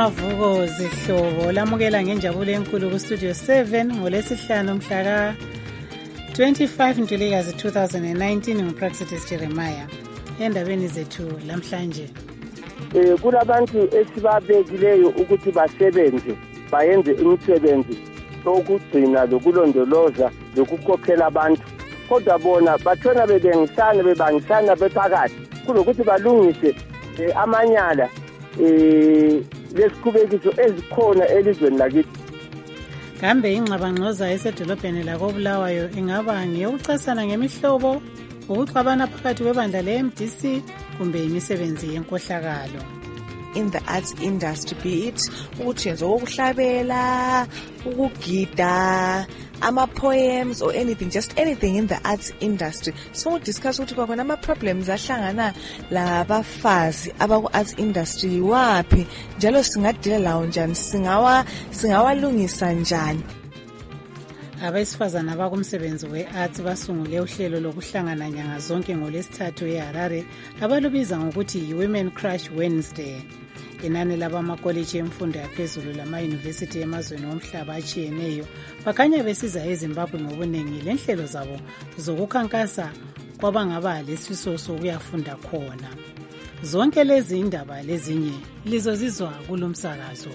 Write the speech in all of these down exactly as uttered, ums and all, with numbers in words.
Mavuko zihlobo lamukela ngenjabulo enkulu ku studio seven ngolesihlanu mhla ka twenty-five Ntulikazi two thousand nineteen nguPraxitis Jeremiah. Endabeni zethu lamhlanje eh kulabantu esibabekileyo ukuthi basebenze bayenze imisebenzi okugcina lokulondoloza lokukhokhela abantu, kodwa bona bathona bebengisana bebangisana bephakathi kulokuthi balungise eh, amanyala eh lesikhubekiso ezikhona elizweni lakithi. Kambe ingxabangxoza esedolobheni lakoBulawayo ingaba ngeyokucasana ngemihlobo, ukuxabana phakathi kwebandla le-M D C kumbe imisebenzi yenkohlakalo? In the arts industry, be it ukuthi yenza ukuhlabela, ukugida, ama-poems or anything, just anything in the arts industry. So discuss ukuthi kwakhona ama-problems ahlangana labafazi abaku-arts industry wapi, njalo singadila lawo njani, singawa singawalungisa njani. Abesifazana abakumsebenzi we-arts basungule uhlelo lokuhlangana nyanga zonke ngolesithathu eHarare abalubiza ngokuthi yi-Women Crush Wednesday. Inani labamakoliji emfundo yaphezulu lama-university emazweni omhlaba atshiyeneyo bakhanya besiza eZimbabwe ngobuningi lenhlelo zabo zokukhankasa kwabangaba lesifiso sokuyafunda khona. Zonke lezi indaba lezinye lizozizwa kulomsakazo.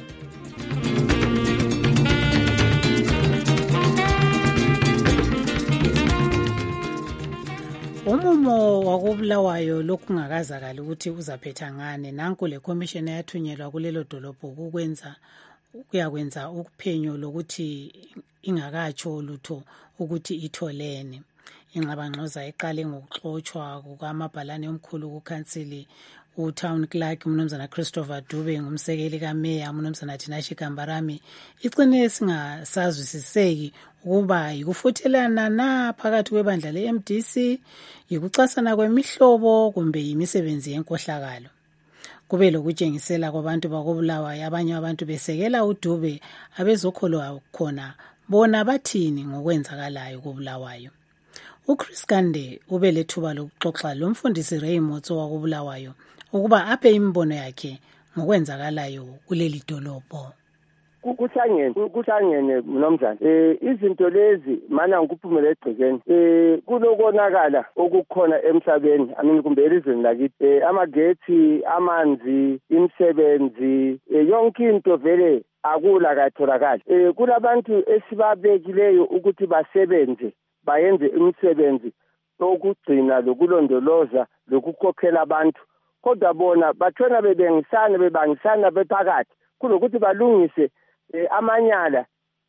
Umumo wakoBulawayo lokhu ngakazakala ukuthi uzaphetha ngane. Nanku le commission eyathunyelwa kulelo dolobho ukwenza kuyakwenza ukuphenyo lokuthi ingakatsho lutho ukuthi itholene. Ingxabangxoza iqale ngokuxotshwa kukamabhalane omkhulu kukansili uTown Clerk uMnumzana Christopher Dube ngumsekeli kaMeya uMnumzana Tinashe Kambarami. Icine singasazwisiseki ukuba yikufuthelana na phakathi kwebandla le-M D C, yikucasana kwemihlobo kumbe imisebenzi yenkohlakalo. Kube lokutshengisela kwabantu bakoBulawayo, abanye abantu besekela uDube abezokholwa khona bona bathini ngokwenzakalayo koBulawayo. uChris Kande ube lethuba lokuxoxa lomfundisi Raymond wakoBulawayo ukuba aphe imbono yakhe ngokwenzakalayo kuleli dolobho. Kuhlangene kuhlangene mnomzana eh izinto lezi mana ngikuphumela egcekeni eh kulokonakala okukhona emhlabeni amini kumbe elizweni lakithi eh amagethi, amanzi, imisebenzi eh, yonke into vele akula katholakala. eh kulabantu esibabekileyo ukuthi basebenze bayenze imisebenzi okugcina lokulondoloza lokukhokhela abantu, kodwa bona bathona bebengisana bebangisana bephakathi kulokuthi balungise eh, amanyala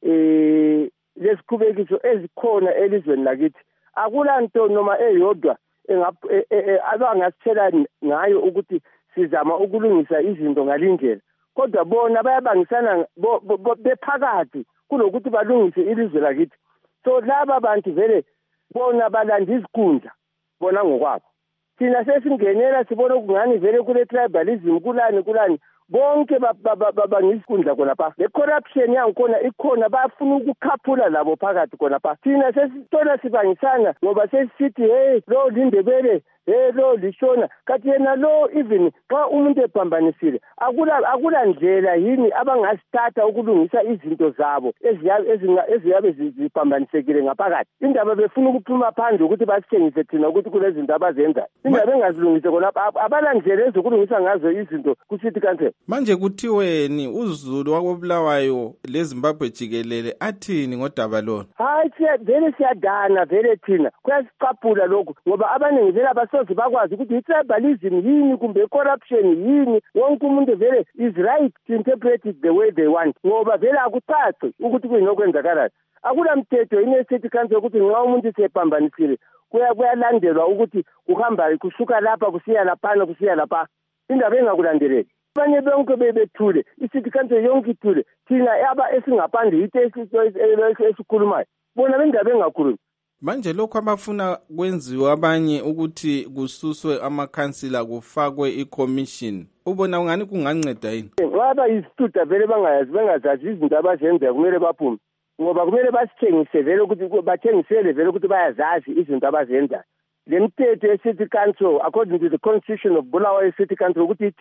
eh lesikhubekiso ezikhona elizweni lakithi. Akula nto noma eyodwa abangasithela ngayo ukuthi sizama ukulungisa izinto ngalindlela, kodwa bona bayabangisana bephakathi kulokuthi balungise ilizwe lakithi. So laba bantu vele bona balanda izikhundla bona ngokwabo. Thina sesingenela sibona ukungani vele kule tribalism kulani kulani bonke babangisikhundla khona pha. Le corruption yakhona ikhona, bafuna ukukhaphula labo phakathi khona pha. Thina sesithola sibangisana ngoba sesithi hey lo lindebele, hey lo lishona, kathi yena lo even xa umuntu ephambanisile akula akula ndlela yini abangasithatha ukulungisa izinto zabo eziyabe ziphambanisekile ngaphakathi. Indaba befuna ukuphuma phandle ukuthi basithengise thina ukuthi kulezi zinto abazenza. Indaba engazilungise khona abala ndlela ezokulungisa ngazo izinto kusithi kanti manje kuthiweni uZulu wakoBulawayo leZimbabwe jikelele athini ngodaba lona? Hayi vele siyadana vele thina kuyasiqaphula lokho ngoba abaningi vele abasozi bakwazi ukuthi i-tribalism yini kumbe corruption yini. Wonke umuntu vele is right to interpret it the way they want ngoba vele akucaci ukuthi kuyinokwenzakalayo. Akula mthetho inestate council ukuthi nxa umuntu sephambanisile kuya kuyalandelwa ukuthi kuhamba kusuka lapha kusiya lapha kusiya lapha. Indaba engakulandeleki abanye bonke bebethule, i-city council yonke ithule, thina aba esingaphandle yithe esikhulumayo bona bendaba engakhulumi. Manje lokho abafuna kwenziwe abanye ukuthi kususwe amakhansila kufakwe i-commission, ubona ungani kunganceda yini? Ngoba isituda vele bangayazi bengazazi izinto abazenza kumele baphume ngoba kumele basithengise vele ukuthi bathengisele vele ukuthi bayazazi izinto abazenza. Le mthetho ye-city council according to the constitution of Bulawayo city council ukuthi ithini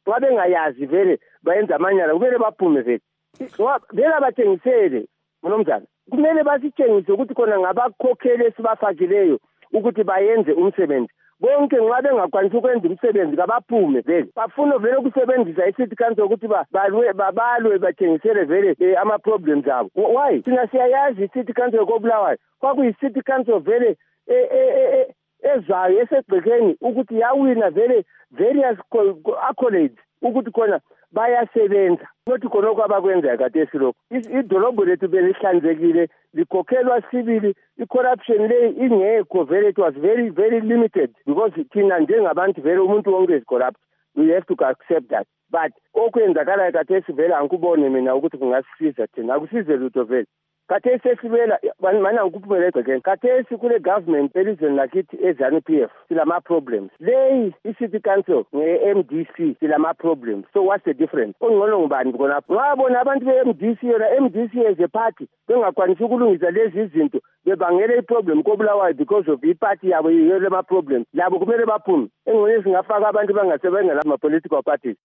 Nxa bengayazi vele bayenza amanyala kumele baphume vele. Vele abathengisele mnomzana. Kumele basitshengise ukuthi khona ngabakhokheli esibafakileyo ukuthi bayenze umsebenzi. Bonke nxa bengakwanisi ukwenza umsebenzi kabaphume vele. Bafuna vele ukusebenzisa i-city council ukuthi balwe babalwe bathengisele vele ama problems abo. Why? Thina siyayazi i-city council koBulawayo. Kwakuyi-city council vele ezayo esegcekeni ukuthi yawina vele various accolades ukuthi khona bayasebenza. Nothi khona okwabakwenza khathesi lokho. Idolobho lethu belihlanzekile, likhokhelwa sibili, i-corruption le ingekho vele, it was very very limited because thina njengabantu vele umuntu wonke is corrupt. We have to accept that. But okwenzakala khathesi vele angikubone mina ukuthi kungasisiza thina. Akusize lutho vele. Khathesi esibela mana ukuphumela egcekeni. Khathesi kule government elizweni lakithi ezanu P F silama problems. Le i-city council nge-M D C silama problems. So what's the difference? Ongcono ngubani khona? Ngabona abantu be-M D C yona M D C as a party bengakwanisi ukulungisa lezi izinto bebangela i-problem koBulawayo because of i-party yabo yile ma problems. Labo kumele baphume. Engcono singafaka abantu bangasebenza la political parties.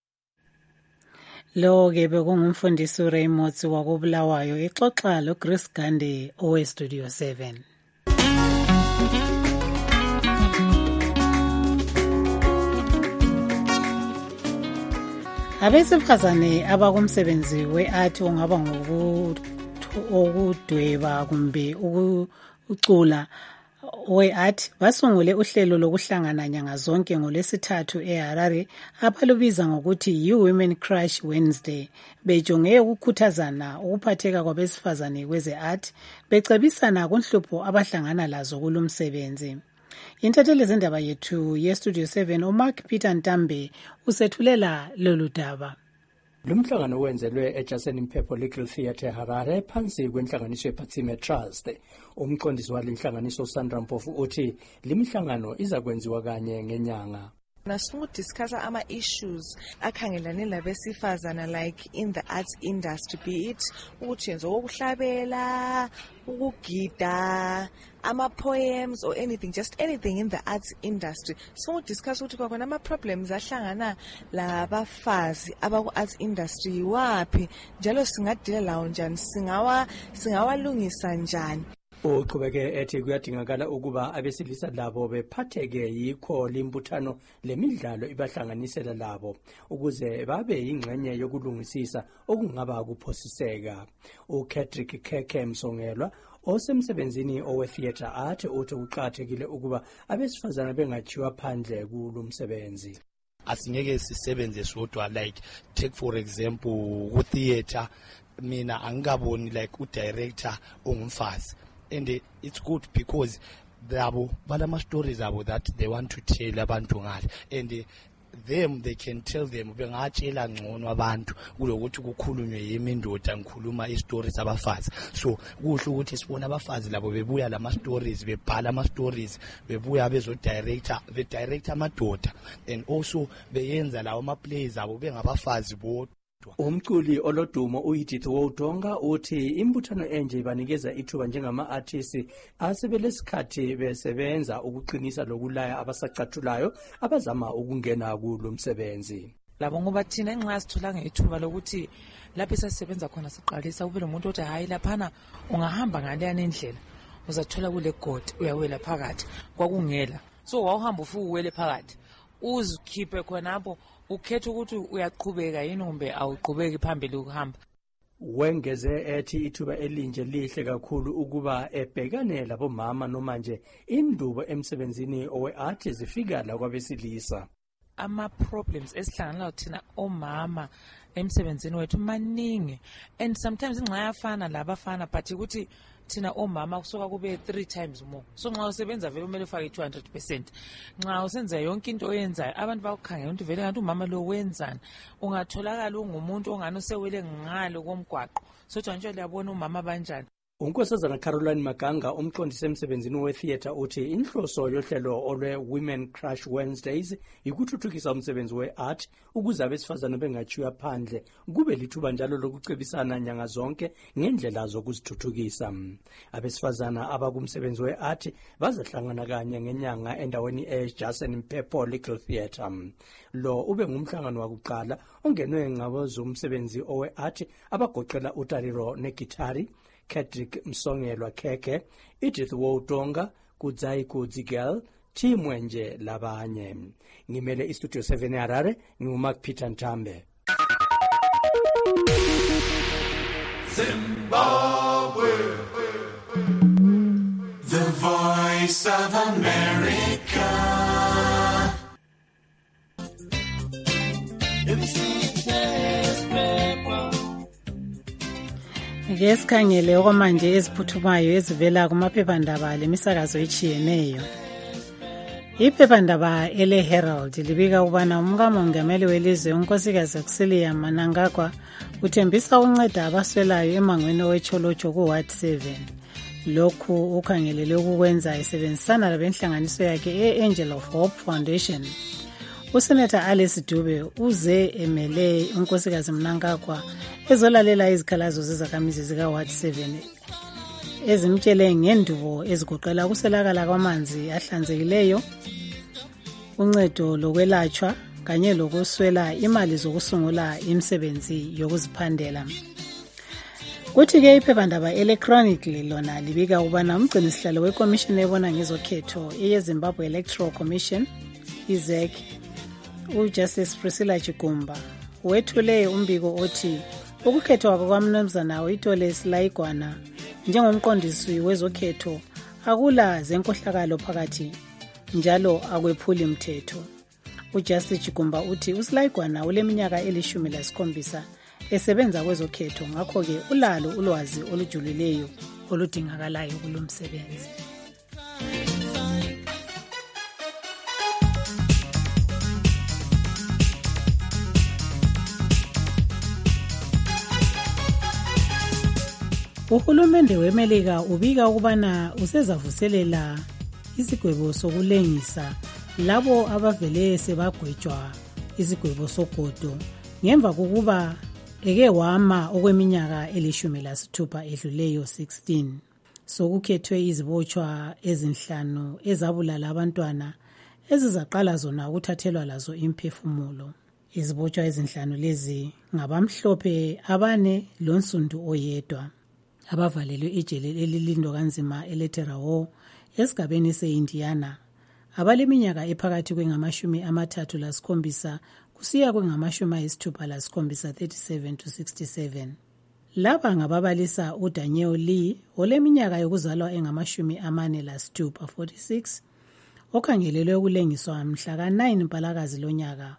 Lo ke bekungumfundisi uRaymond wakoBulawayo exoxa lo Grace Gande owe Studio seven. Abesifazane abakumsebenzi we-art ongaba ngokudweba kumbe ukucula we-art basungule uhlelo lokuhlangana nyanga zonke ngolwesithathu eHarare abalubiza ngokuthi yi-Women Crush Wednesday bejonge ukukhuthazana ukuphatheka kwabesifazane kweze-art becebisana kunhlupho abahlangana lazo kulumsebenzi. Intatheli zendaba yethu ye-Studio seven uMark Peter Ntambe usethulela lolu daba. Lumhlangano wenzelwe eJackson Mphepho Legal Theatre Harare phansi kwenhlanganiso yePatsime Trust. Umqondisi wale nhlanganiso Sandra Mpofu uthi limhlangano izakwenziwa kanye ngenyanga. Nasifuna ukudiscussa ama-issues akhangelane labesifazana like in the arts industry, be it ukuthi yenzo ukuhlabela, ukugida, ama-poems or anything, just anything in the arts industry. Sifuna ukudiscussa ukuthi kwakhona ama-problems ahlangana labafazi abaku-arts industry yiwaphi njalo singadila lawo njani, singawa singawalungisa njani. Uqhubeke ethi kuyadingakala ukuba abesilisa labo bephatheke yikho limbuthano lemidlalo ibahlanganisela labo ukuze babe yingxenye yokulungisisa okungaba kuphosiseka. uCatrick Keke Msongelwa osemsebenzini owe theatre art uthi uqathekile ukuba abesifazana bengachiwa phandle kulomsebenzi. Asingeke sisebenze sodwa, like take for example ku theatre mina angaboni like u director ongumfazi. And it's good because thabo balama stories abo that they want to tell abantu ngale, and them they can tell them bengatshela ngcono abantu kulokuthi kukhulunywe yemindoda ngikhuluma istories abafazi. So kuhle ukuthi sibona abafazi labo bebuya lama stories, bebhala ama stories, bebuya bezo director be director amadoda, and also beyenza lawo ama plays abo bengabafazi bodwa. Umculi olodumo uEdith Wodonga uthi imbuthano enje banikeza ithuba njengama-artists asebelesikhathi besebenza ukuqinisa lokulaya abasacathulayo abazama ukungena kulomsebenzi. Labo ngoba thina enxa sitholanga ithuba lokuthi lapho sisebenza khona siqalisa ube umuntu othi hayi laphana ungahamba ngaleya indlela uzathola kule god uyawela phakathi kwakungela, so wawuhamba ufuku uwele phakathi uzikhiphe khonapho ukhetha ukuthi uyaqhubeka yini kumbe awuqhubeki phambili ukuhamba. Wengeze ethi ithuba elinje lihle kakhulu ukuba ebhekane labomama noma nje indubo emsebenzini owe-art zifika la kwabesilisa. Ama-problems esihlangana thina omama emsebenzini wethu maningi, and sometimes inxa yafana labafana but ukuthi thina omama kusoka kube three times more. So nxa usebenza vele kumele ufake two hundred percent. Nxa usenza yonke into oyenzayo abantu bakukhangela ukuthi vele ngathi umama lo wenzani, ungatholakala ungumuntu ongani usewele ngalo komgwaqo sothi nje liyabona umama banjani. unkosazana Caroline Maganga umqondisi emsebenzini we-theatre uthi inhloso yohlelo olwe-Women Crush Wednesdays ikuthuthukisa umsebenzi we-art ukuze abesifazane bengatshiywa phandle kube lithuba njalo lokucebisana nyanga zonke ngendlela zokuzithuthukisa. Abesifazana abakumsebenzi we-art bazahlangana kanye ngenyanga endaweni eJason Mpepho Legal Theatre. Lo ube ngumhlangano wakuqala ongenwe ngabazomsebenzi owe-art abagoqela uTariro negitari, Kedrick Msongelwa Keke, Edith Wodonga, Kudzai Kudzigel, Timwenje labanye. Ngimele istudio seven Harare, ngiuMark Peter Ntambe. Zimbabwe, the voice of America. Ngeke sikhangele okwamanje eziphuthumayo ezivela kumaphephandaba lemisakazo etshiyeneyo. Iphephandaba ele Herald libika ukubana umkamongameli welizwe unkosikazi Cecilia Mnangagwa uthembisa ukunceda abaswelayo emangweni owetsholotsho ku Ward seven. Lokhu ukhangelele ukukwenza esebenzisana labenhlanganiso yakhe e-Angel of Hope Foundation. Usenator Alice Dube uze emele unkosikazi Mnangagwa ezolalela izikhalazo zezakhamizi zika Ward seven ezimtshele ngendubo ezigoqela ukuselakala kwamanzi ahlanzekileyo, uncedo lokwelatshwa kanye lokuswela imali zokusungula imisebenzi yokuziphandela. Kuthi ke iphephandaba electronically lona libika ubana umgcinisihlalo weCommission ebona ngezokhetho eyeZimbabwe Electoral Commission I Z E C uJustice Priscilla Chigumba wethule umbiko othi ukukhethwa kwaMnumzana uItole Silaigwana njengomqondisi wezokhetho akula zenkohlakalo phakathi njalo akwephuli umthetho. uJustice Chigumba uthi uSilaigwana uleminyaka elishumi lasikhombisa esebenza kwezokhetho, ngakho ke ulalo ulwazi olujulileyo oludingakalayo kulomsebenzi. Uhulumende weMelika ubika ukubana usezavuselela isigwebo sokulengisa labo abavele sebagwetshwa isigwebo sogodo ngemva kokuba eke wama okweminyaka elishumi lasithupha edluleyo sixteen. Sokukhethwe izibotshwa ezinhlanu ezabulala abantwana ezizaqala zona ukuthathelwa lazo imphefumulo. Izibotshwa ezinhlanu lezi ngabamhlophe abane lonsundu oyedwa abavalelwe ejele elilindo kanzima eLeterawo esigabeni se-Indiana abaleminyaka ephakathi kwengamashumi amathathu lasikhombisa kusiya kwengamashumi ayisithupha lasikhombisa thirty-seven to sixty-seven. Laba ngababalisa uDaniel Lee oleminyaka yokuzalwa engamashumi amane lasithupha forty-six okhangelelwe ukulengiswa mhla ka nine Mpalakazi lonyaka.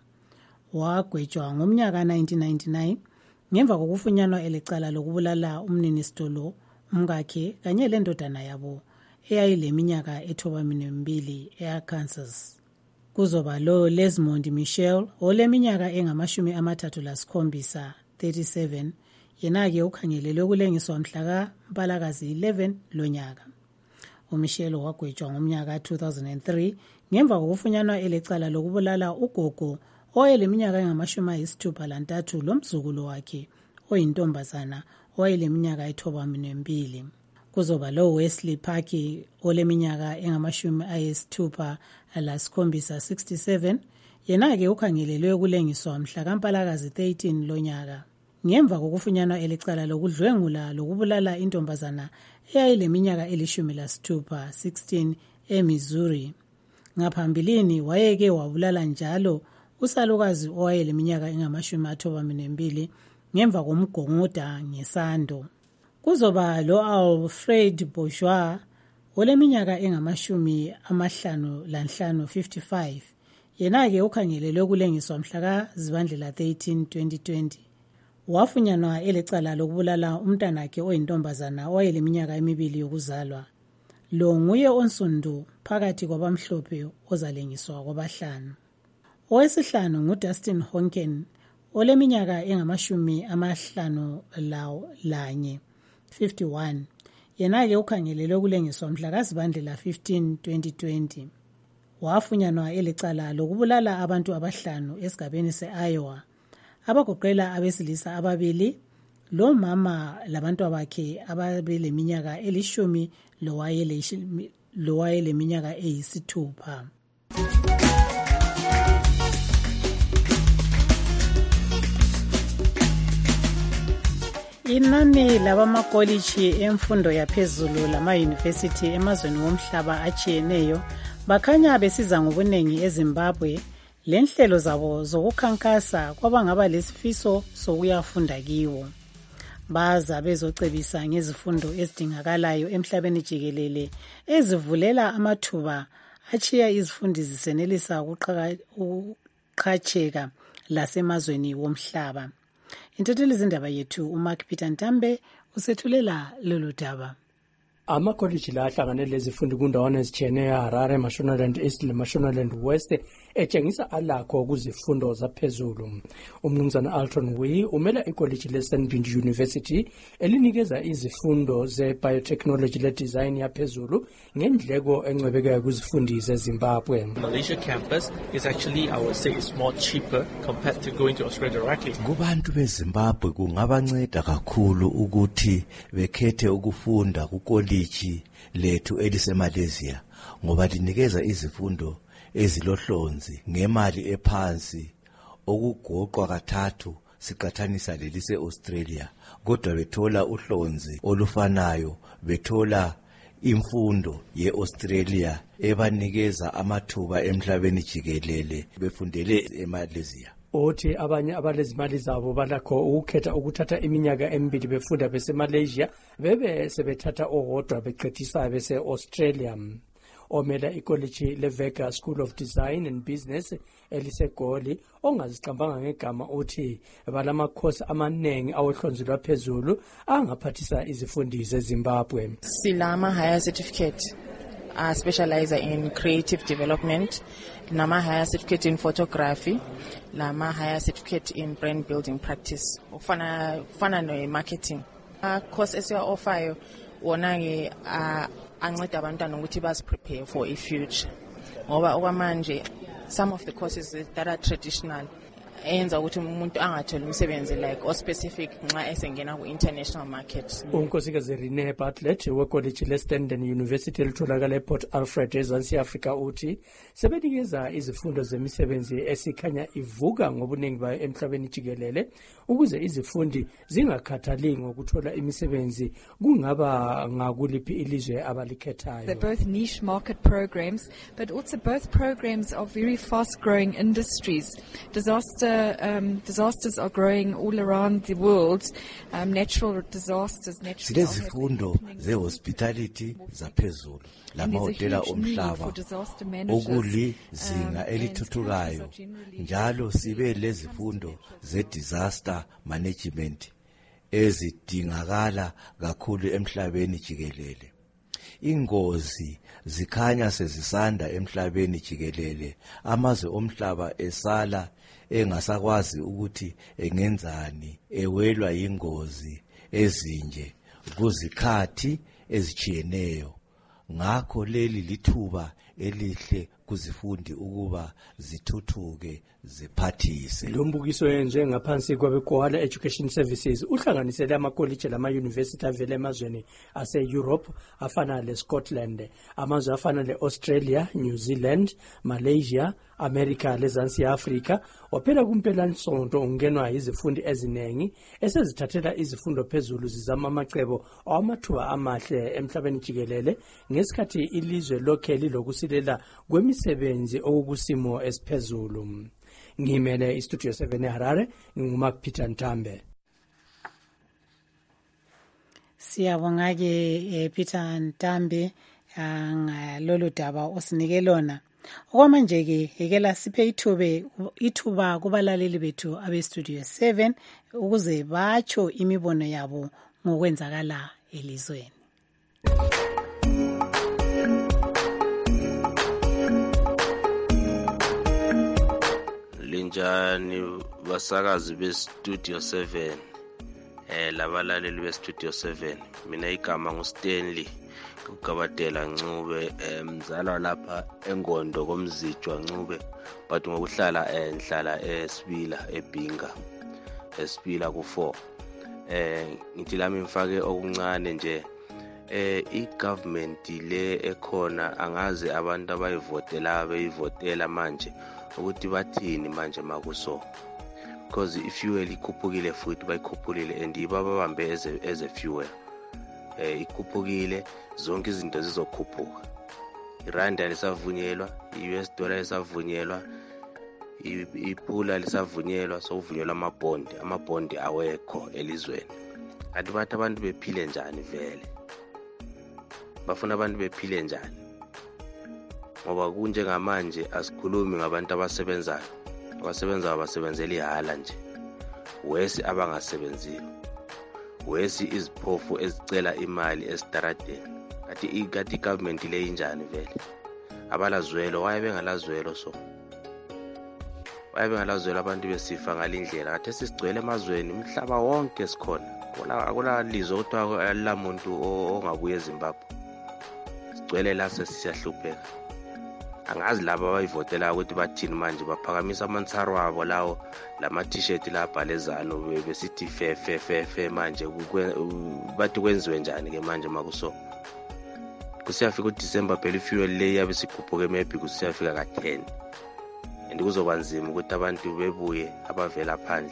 Wagwetshwa ngomnyaka nineteen ninety-nine ngemva kokufunyanwa elecala lokubulala umninisitolo umkakhe kanye lendodana yabo eyayileminyaka ethobamine mbili eArkansas. Kuzoba lo Lesmond Michelle oleminyaka engamashumi amathathu lasikhombisa thirty-seven yena-ke ukhangelelwe ukulengiswa mhla ka Mpalakazi eleven lonyaka. uMichelle wagwetshwa ngomnyaka two thousand three ngemva kokufunyanwa elecala lokubulala ugogo owayeleminyaka engamashumi ayisithupha lantathu lomzukulu wakhe oyintombazana owayeleminyaka ethobamine mbili. Kuzoba lo Wesley Parky oleminyaka engamashumi ayisithupha lasikhombisa sixty-seven yena-ke ukhangelelwe ukulengiswa mhla kaMpalakazi thirteen lonyaka ngemva kokufunyanwa elicala lokudlwengula lokubulala intombazana eyayileminyaka elishumi lasithupha sixteen eMissouri. Ngaphambilini wayeke wabulala njalo usalukazi owayeleminyaka engamashumi athobamine mbili ngemva komgongoda ngesando. Kuzoba lo Alfred Bourgeois oleminyaka engamashumi amahlanu lanhlanu fifty-five yena-ke ukhangelelwe ukulengiswa mhla ka Zibandlela thirteen twenty twenty. Wafunyanwa elecala lokubulala umntanakhe oyintombazana owayeleminyaka emibili yokuzalwa. Lo nguye onsundu phakathi kwabamhlophe ozalengiswa kwabahlanu. Owesihlanu nguDustin Honken oleminyaka engamashumi amahlanu lawo lanye fifty-one Yena-ke ukhangelelwe ukulengiswa mhla kaZibandlela fifteen twenty twenty. Wafunyanwa elicala lokubulala abantu abahlanu esigabeni se-Iowa, abagoqela abesilisa ababili, lo mama labantu bakhe ababeleminyaka elishumi lowayeleminyaka eyisithupha. Inani labamakoliji emfundo yaphezulu lama-university emazweni womhlaba atshiyeneyo bakhanya besiza ngobunengi eZimbabwe lenhlelo zabo zokukhankasa kwabangaba lesifiso sokuyafunda kiwo. Baza bezocebisa ngezifundo ezidingakalayo emhlabeni jikelele ezivulela amathuba achiya izifundi zisenelisa ukuqhatsheka lasemazweni womhlaba. Intatheli zindaba yethu uMark Peter Ntambe usethulela lolu daba. Amakoliji la ahlangane lezifundi kundawana ezitshiyeneyo eHarare, Mashonaland East leMashonaland West etshengisa alakho kuzifundo zaphezulu. Umnumzana Alton Wee umela ikoliji leSandton University elinikeza izifundo ze-biotechnology le-design yaphezulu ngendleko encwebekayo kuzifundi zeZimbabwe. Malaysia campus is actually, I would say, is more cheaper compared to going to Australia directly. Kubantu beZimbabwe kungabanceda kakhulu ukuthi bekhethe ukufunda kukoliji lethu eliseMalaysia ngoba linikeza izifundo ezilohlonzi ngemali ephansi okugoqwa kathathu siqathanisa lelise Australia, kodwa bethola uhlonzi olufanayo, bethola imfundo ye-Australia ebanikeza amathuba emhlabeni jikelele befundele eMalaysia. Othi abanye abalezimali zabo balakho ukukhetha ukuthatha iminyaka emibili befunda beseMalaysia bebe sebethatha owodwa beqedisa bese-Australia. Omela ikoliji leVega School of Design and Business eliseGoli ongazicambanga ngegama uthi balamakhosi amanengi awohlonzi lwaphezulu angaphathisa izifundi zeZimbabwe. Silama higher certificate uh, specializer in creative development, Nama higher certificate in photography, Lama higher certificate in brand building practice, ufana ufana no marketing. Uh, course esiwa offer wona ke uh, anceda abantwana ukuthi bas prepare for a future. Ngoba okwamanje some of the courses that are traditional enza ukuthi umuntu angatholi umsebenzi like or specific nxa esengena ku international market. Unkosikazi Rene Bartlett wekoliji leSandton University elitholakala ePort Alfred eZansi Africa uthi sebenikeza izifundo zemisebenzi esikhanya ivuka ngobuningi bayo emhlabeni jikelele ukuze izifundi zingakhathali ngokuthola imisebenzi kungaba ngakuliphi ilizwe abalikhethayo. They're both niche market programs, but also both programs are very fast growing industries. Disaster Um, disasters are growing all around the world. Um, natural disasters, natural zifundo ze-hospitality zaphezulu lamahotela omhlaba okuli zinga elithuthukayo, njalo sibe lezifundo ze-disaster management ezidingakala kakhulu emhlabeni jikelele. Ingozi zikhanya sezisanda emhlabeni jikelele, amazwe omhlaba esala engasakwazi ukuthi engenzani ewelwa ingozi ezinje kuzikhathi ezichiyeneyo. Ngakho leli lithuba elihle kuzifundi ukuba zithuthuke ziphathise. Lo mbukiso yenze ngaphansi kwabeGwala Education Services uhlanganisele amakoliji lama-university avele emazweni ase-Europe afana le-Scotland, amazwe afana le-Australia, New Zealand, Malaysia, America lezansi Africa. Waphela kumpela-nsonto ungenwa izifundi ezinengi esezithathela izifundo phezulu zizama amacebo awamathuba amahle emhlabeni jikelele ngesikhathi ilizwe lokhe lilokusilela kwemisebenzi okukusimo esiphezulu. Ngimele iStudio seven eHarare, nguMark Peter Ntambe. Siyabonga ke Peter Ntambe ngalolu daba osinike lona. Okwamanje ke ekela siphe ithuba ithuba kubalaleli bethu abeStudio seven ukuze batsho imibono yabo ngokwenzakala elizweni. Linjani basakazi beStudio seven eh labalaleli be-Studio seven. Mina igama nguStanley uGabadela Ncube, mzalwa lapha eNgondo komzijwa Ncube, but ngokuhlala enhlala eSibila eBhinga, eSibila ku four. Eh ngithi lami mfake okuncane nje, eh i-government le ekhona angazi abantu abayivotela beyivotela manje ukuthi bathini manje makuso, because i-fuel ikhuphukile futhi bayikhuphulile and ibabambe as a, as a fuel. Eh ikhuphukile, zonke izinto zizokhuphuka. Iranda lisavunyelwa, i-U S dollar lisavunyelwa, ipula lisavunyelwa, sokuvunyelwa amabhondi, amabhondi awekho elizweni. Kanti bathi abantu bephile njani vele? Bafuna abantu bephile njani? Ngoba kunje ngamanje asikhulumi ngabantu abasebenzayo. Abasebenzayo basebenzela ihala nje. Wesi abangasebenziyo. Wesi iziphofu ezicela imali esitaradeni. Kathi ikati government le injani vele? Abalazwelo, waye bengalazwelo so. Waye bengalazwelo abantu besifa ngalindlela. Kathi sisigcwele emazweni umhlaba wonke sikhona. Kula akula lizo kuthiwa la muntu ongabuye eZimbabwe. Sigcwele la sesiyahlupheka. Angazi laba abayivotela ukuthi bathini manje, baphakamisa amansaro wabo lawo lama t-shirt lapha lezano besithi fe fe fe fe manje bathi kwenziwe njani ke manje makuso. Kusiyafika uDecember phela ifuel le yabe sikhuphuke maybe kusiyafika ka ten. And kuzokwanzima ukuthi abantu bebuye abavela phandle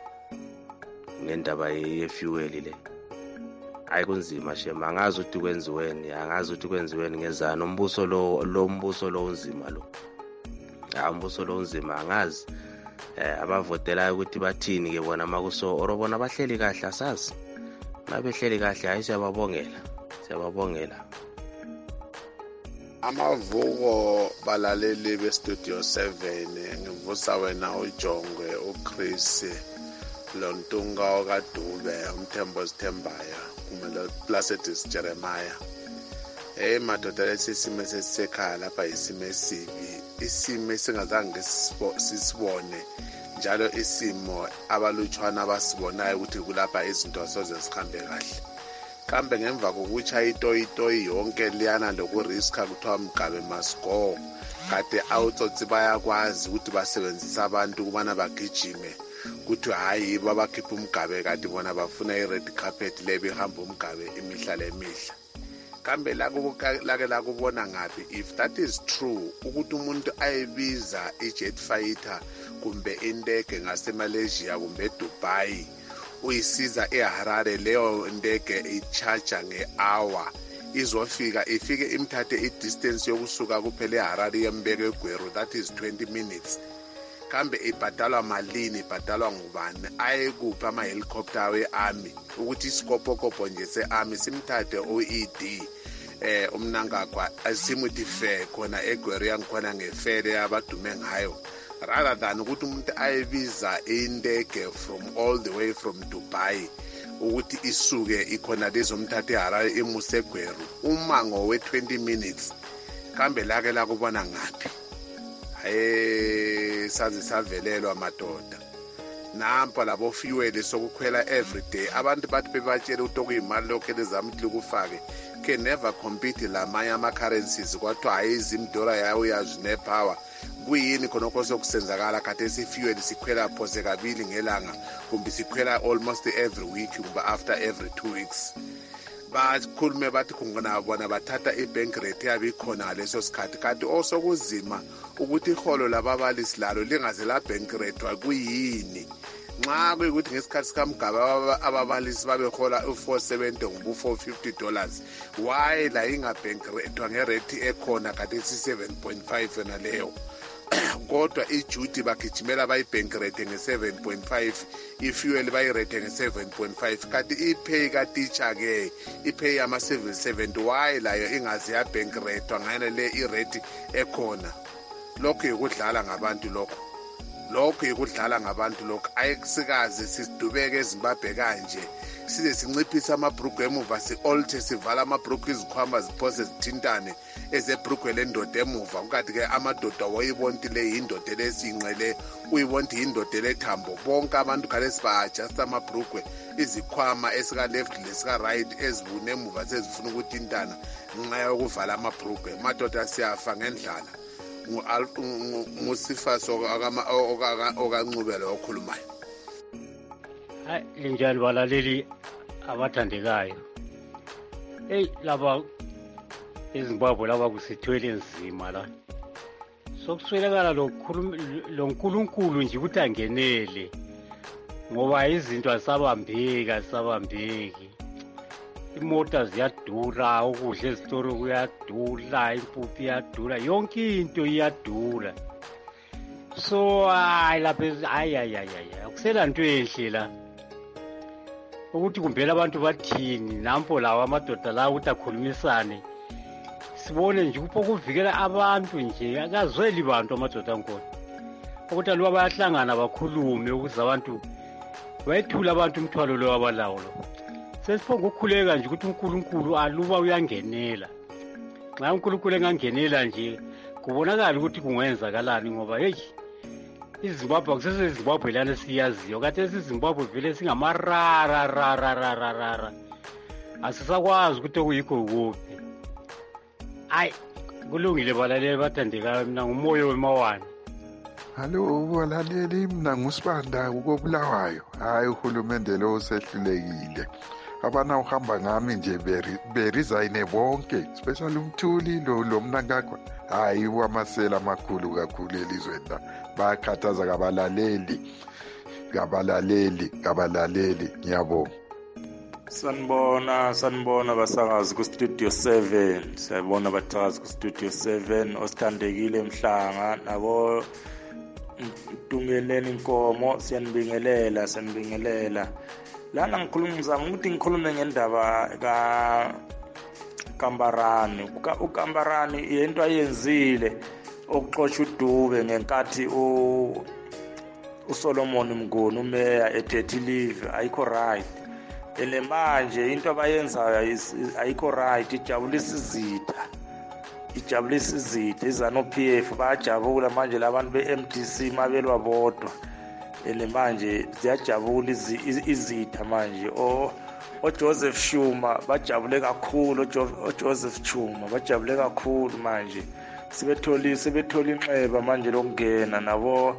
ngendaba yefuel le. Hayi kunzima shema, angazi ukuthi kwenziweni, angazi ukuthi kwenziweni ngezana umbuso lo lo mbuso lo unzima lo. Ah umbuso lo unzima angazi eh abavotela ukuthi bathini ke bona makuso orobona bahleli kahle asazi. Mabehleli kahle hayi siyababongela. Siyababongela. Amavuko balaleli be-Studio seven, ngivusa wena uJongwe, uChris, Lontunga okaDube, uMthembo Sithembaya, kumele Placetis Jeremiah. Eh madoda lesisime sesisekhaya lapha isimo esibi, isimo singazange sisibone, njalo isimo abalutshwana abasibonayo ukuthi kulapha izinto soze zihambe kahle. Kambe ngemva kokutsha itoyi toyi yonke liyana lokuriska kuthiwa Mgabe must go, kade awutsotsi bayakwazi ukuthi basebenzisa abantu kubana bagijime kuthi hayi babakhipha uMgabe kade bona bafuna i-red carpet lebe ihamba uMgabe imihla lemihla. Kambe la lake la kubona ngapi if that is true ukuthi umuntu ayibiza i-jet fighter kumbe indege ngase-Malaysia kumbe eDubai uyisiza eHarare, leyo ndege icharger nge-hour izofika ifike imthathe i-distance yokusuka kuphela eHarare yembeke eGweru, that is twenty minutes. Kambe ibhadalwa malini, ibhadalwa ngubani? Ayekuphi ama-helicopter we-army ukuthi isikophokopo nje se-army simthathe o-E D eh umnangagwa asimuthi fe khona eGweru yangikhona ngefele abadume ngayo, rather than ukuthi umuntu ayibiza indege from all the way from Dubai ukuthi isuke ikhona lezomthathe eHarare imuse eGweru umango we twenty minutes. Kambe lake la kubona ngapi? Hayi sazi savelelwa madoda. Nampa labo fuel sokukhwela every day. Abantu bathi bebatshela ukuthi okuyimali lokho lezamthi lokufake can never compete lamanye ama currencies, kwathiwa hayi izimdola yawo yazi ne power. Kuyini khonokho sokusenzakala khathesi fuel sikhwela phose kabili ngelanga kumbe sikhwela almost every week kumbe after every two weeks. Bakhulume bathi kungona bona bathatha ibank rate yabikhona leso sikhathi kanti osokuzima ukuthi iholo lababalisi lalo lingaze la bank rate wakuyini. Nxa kuyikuthi ngesikhathi sikaMgaba ababalisi babehola u-four seventy ngbu four fifty dollars, why la inga bank rate ngerate ekhona khathesi seven point five na leyo? Kodwa iduty bagijimela bayibank rate nge-seven point five, ifuel bayirate nge-seven point five, kanti ipay kateacher ke ipay yama-civil servant why layo ingazi ya bank rate ngane le irate ekhona? Lokho yikudlala ngabantu lokho. Lokho yikudlala ngabantu lokho. Ayisikazi sisidubeke eZimbabwe kanje size sinciphisa amabhrugwe emuva si-olte sivala amabhrugwe izikhwama ziphose zithintane ezebhrugwe lendoda emuva kukathi-ke amadoda woyibonti le yindoda lesiyinqele uyibonti yindoda lethambo bonke abantu khale siba-ajusta amabhrugwe izikhwama esika-left lesika-right ezibune emuva sezifuna ukuthintana ngenxa yokuvala amabhrugwe madoda siyafa ngendlala ngusifaso okancubelo okhulumayo. Hayi linjani balaleli abathandekayo. Hey laba eZimbabwe laba kusithwele nzima la. Sokuswelakala lo nkulunkulu nje ukuthi angenele ngoba izinto asabambeki asabambeki. Imota ziyadura, ukudla ezitoro kuyadula, impuphu iyadula, yonke into iyadula. So hayi lapha hayi hayi hayi akusela nto enhle la. Ukuthi kumbela abantu bathini nampo lawa amadoda la ukuthi akhulumisane. Sibone nje kupho kuvikela abantu nje akazweli bantu amadoda ngone. Ukuthi alo bayahlangana bakhulume ukuze abantu bayethula abantu umthwalo lo wabalawo lo. Sesiphonga ukukhuleka nje ukuthi uNkulunkulu aluba uyangenela. Xa uNkulunkulu engangenela nje kubonakala ukuthi kungenzakalani ngoba hey iZimbabwe akusese iZimbabwe lana siyaziyo kade iZimbabwe vele singamarara rara rara rara. Asisakwazi ukuthi okuyikho kuphi. Ay kulungile balaleli bathandekayo mina ngumoyo wemawani. Hallo balaleli mina ngusibanda ukobulawayo. Hayi uhulumende lo usehlulekile. Abana uhamba ngami nje berizayine bonke especially umthuli lo lo mnangagwa hayi wamasela amakhulu kakhulu elizweni la bayakhathaza kabalaleli kabalaleli kabalaleli ngiyabonga. Sanibona sanibona basakazi ku Studio seven siyabona bathazi ku Studio seven osithandekile Mhlanga nabo Tungeleni Nkomo siyanibingelela siyanibingelela. Lana ngikhuluma ngizama ukuthi ngikhulume ngendaba ka Kambarani. uKambarani into ayenzile okuxoxa uDube ngenkathi u uSolomon Mnguni umeya ethethe leave ayikho right. Ele manje into abayenzayo ayikho right ijabulisa izitha. Ijabulisa izitha izano P F bayajabula manje labantu be-M D C mabelwa bodwa. Ele manje ziyajabula izitha manje o oJoseph Shuma bajabule kakhulu oJoseph Chuma bajabule kakhulu manje sibetholi sebethola inxeba manje lokungena nabo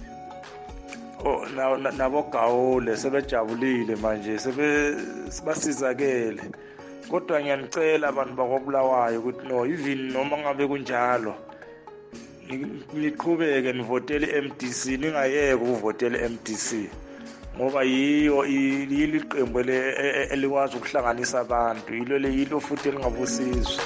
nabo Gawule sebejabulile manje sebe sibasizakele. Kodwa ngiyanicela abantu bakobulawayo ukuthi no even noma ngabe kunjalo niqhubeke nivotele M D C ningayeke ukuvotela M D C ngoba yiyo yili qembu elikwazi ukuhlanganisa abantu yilo le yilo futhi elingabusizwe.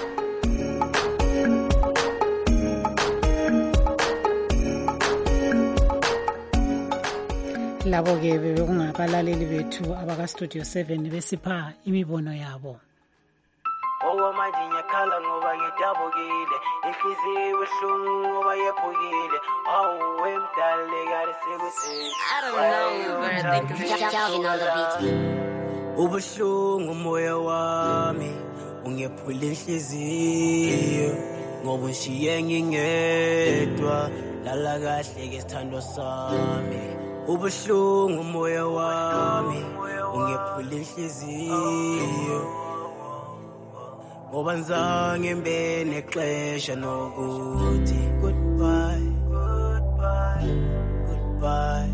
Labo ke bekungabalaleli bethu abaka Studio seven besipha imibono yabo. Owa manje ngiyakhala ngoba ngidabukile inhliziyo ehlungu ngoba yephukile awu wemdale kade sekuthini I don't know but I think it's Calvin on the beat. Ubuhlungu umoya wami ungephula inhliziyo ngoba unshiye ngingedwa lala kahle ke sithando sami. Ubuhlungu umoya wami ungephula inhliziyo ngoba ngizange mbe nexesha nokuthi goodbye goodbye goodbye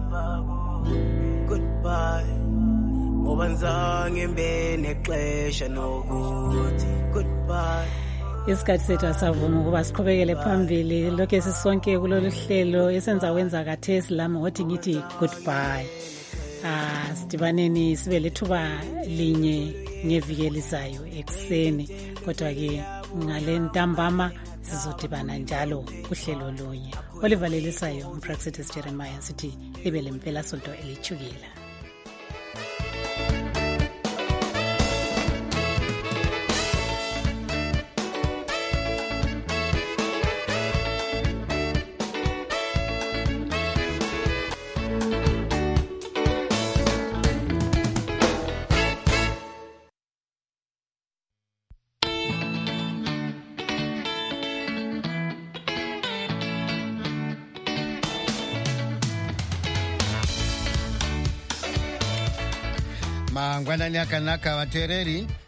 goodbye ngoba ngizange mbe nexesha nokuthi goodbye. Isikhathi sethu asavuma ukuba siqhubekele phambili lokho esisonke kulolu hlelo esenza wenza kathesi lami ngothi ngithi goodbye. Ah sidibaneni sibe lethuba linye ngevikelisayo ekseni kodwa ke ngale ntambama sizodibana njalo kuhlelo lunye. Olivalelisayo umpraxitis Jeremiah sithi libe lempela sonto elithukela. mangwanani akanaka vateereri.